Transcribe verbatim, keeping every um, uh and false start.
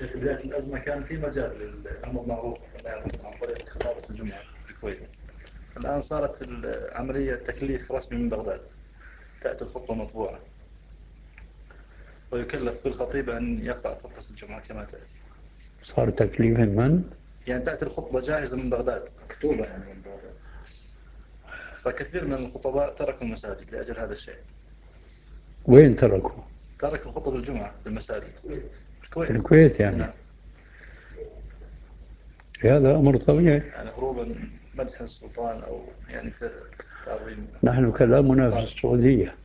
في بداية الأزمة كان في مجال للأمر معروف عن طريق خطابة الجمعة في الكويت. الآن صارت العملية تكليف رسمي من بغداد، تأتي الخطبة مطبوعة ويكلف كل خطيب أن يقرأ خطبة الجمعة كما تأتي. صار تكليف من؟ يعني تأتي الخطبة جاهزة من بغداد مكتوبة يعني من بغداد. فكثير من الخطباء تركوا المساجد لأجل هذا الشيء. وين تركوا؟ تركوا خطب الجمعة في المساجد الكويت. في الكويت يعني. نعم. هذا أمر طبيعي. يعني هروبا مدح السلطان أو يعني تعظيم. نحن كلامنا في السعودية.